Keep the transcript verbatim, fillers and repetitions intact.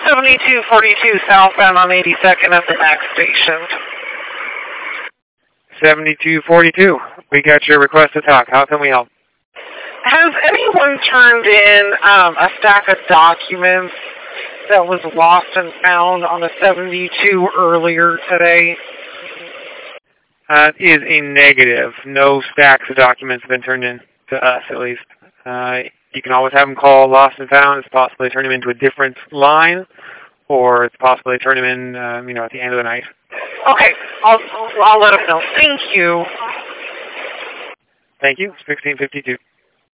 seventy-two forty-two southbound on eighty-second at the next station. seventy-two forty-two. We got your request to talk. How can we help? Has anyone turned in um, a stack of documents that was lost and found on a seventy-two earlier today? Uh, is a negative. No stacks of documents have been turned in to us, at least. Uh, you can always have them call lost and found. It's possible they turn them into a different line, or it's possible they turn them in, uh, you know, at the end of the night. Okay, I'll I'll let them know. Thank you. Thank you. sixteen fifty-two.